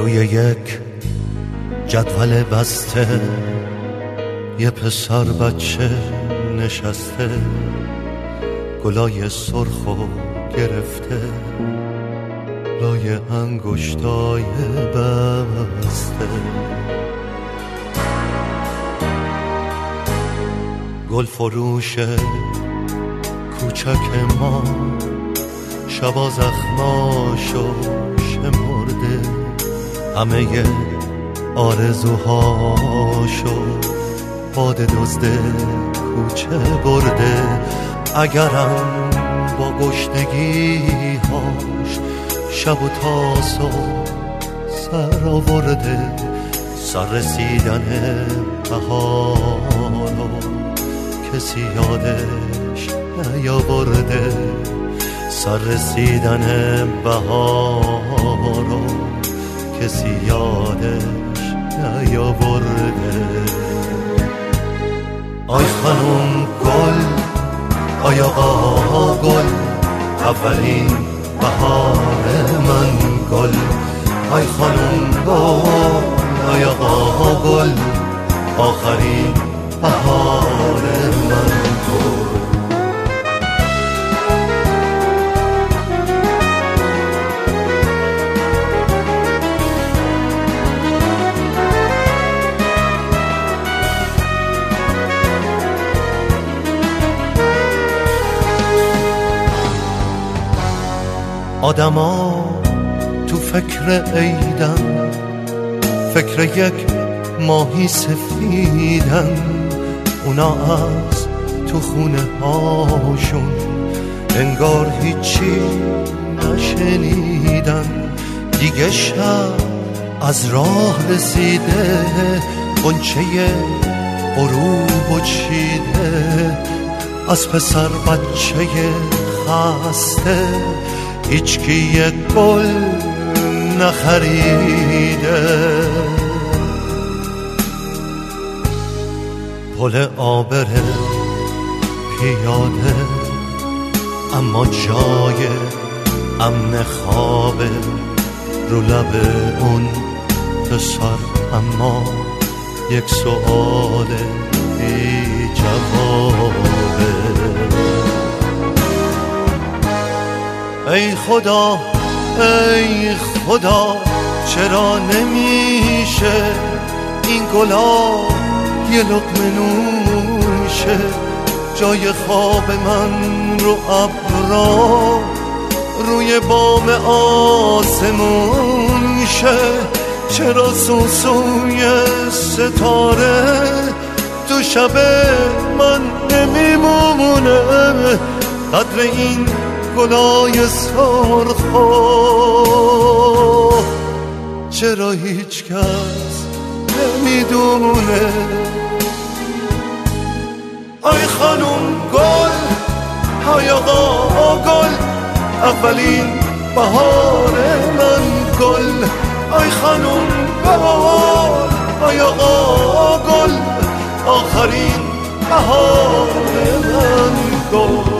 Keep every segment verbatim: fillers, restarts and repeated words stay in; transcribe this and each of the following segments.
روی یک جدول بسته یه پسر بچه نشسته، گلای سرخو گرفته لای انگشتای بسته. گل فروش کوچک ما شبا زخماشو شمرده، همه آرزوهاشو باد دزده کوچه برده. اگرم با گشنگی‌هاش شب و تاسو سر آورده، سر رسیدن بهارو کسی یادش نیاورده، سر رسیدن بهارو کسی یادش نیاورده. آی خانم گل، آی آقا گل، اولین بهار من گل. آی خانم گل، آی آقا گل، آخرین بهار من گل. آدما تو فکر عیدن، فکر یک ماهی سفیدن، اونا از تو خونه هاشون انگار هیچی نشنیدن. دیگه شب از راه رسیده، غنچه غروب و چیده، از پسر بچه خسته هیچکی یک گل نخریده. پل آبره پیاده، اما جای امن خوابه رو لب اون پسر، اما یک سؤال بی جوابه. ای خدا ای خدا، چرا نمیشه این گلا یه لقمه نوشه، جای خواب من رو ابرا روی بام آسمون شه. چرا سوسوی ستاره تو شب من نمیمونه، قدر این گلای سرخو چرا هیچ کس نمیدونه. آی خانم گل، آی آقا گل، اولین بهار من گل. آی خانم گل، آی آقا گل، آخرین بهار من گل.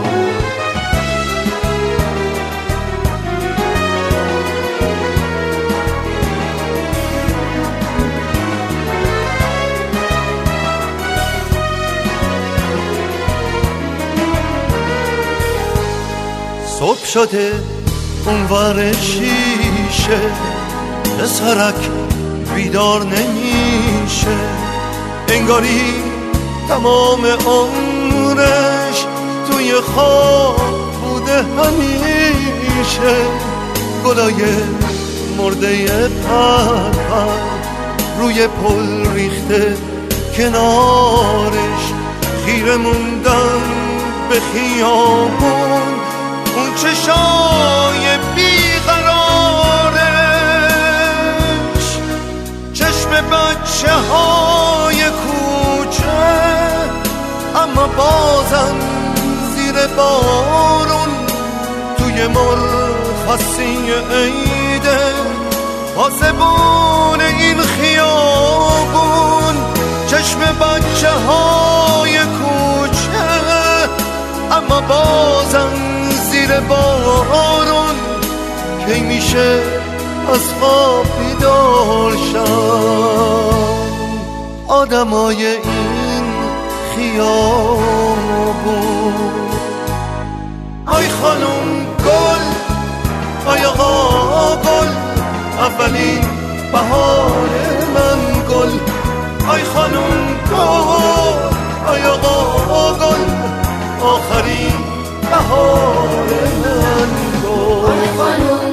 صبح شده اونور شیشه، پسرک بیدار نمیشه، انگاری تمام عمرش توی خواب بوده همیشه. گلای مرده پر پر روی پل ریخته کنارش، خیره موندن به خیابون اون چشای بیقرارش، چشم بچه های کوچه اما بازم زیر بارون توی مرخصی عیده، پاسبون این خیابون، چشم بچه های کوچه اما بازم زیر بارون. کی میشه از خواب بیدار شم. آدمای این خیابون، آی خانم گل، آی آقا گل، اولین بهار من گل. آی خانم گل، آی آقا گل، آخرین بهار من گل.